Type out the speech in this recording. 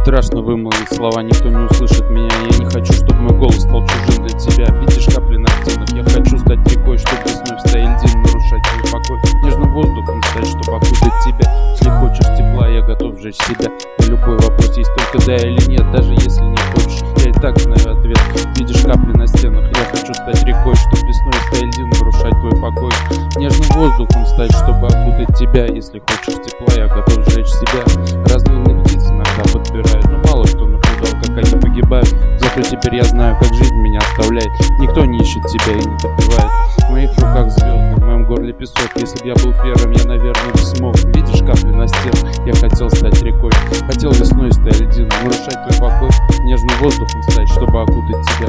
Страшно вымолвить слова, никто не услышит меня. Я не хочу, чтобы мой голос стал чужим для тебя. Видишь капли на стенах, я хочу стать рекой, чтобы весной в стае льдин нарушать твой покой. Нежным воздухом стать, чтобы окутать тебя. Если хочешь тепла, я готов сжечь себя. На любой вопрос есть только да или нет, даже если не хочешь. Я и так знаю ответ. Видишь капли на стенах, я хочу стать рекой, чтобы весной в стае льдин нарушать твой покой. Нежным воздухом стать, чтобы окутать тебя. Если хочешь тепла, я готов сжечь себя. Разные птицы иногда подбирают, но мало кто наблюдал, как они погибают. Зато теперь я знаю, как жизнь меня оставляет. Никто не ищет тебя и не добивает. В моих руках звезды, в моем горле песок. Если б я был первым, я, наверное, не смог. Видишь капли на стенах, я хотел стать рекой. Хотел весной стать льдиной, нарушать твой покой. Нежным воздухом стать, чтобы окутать тебя.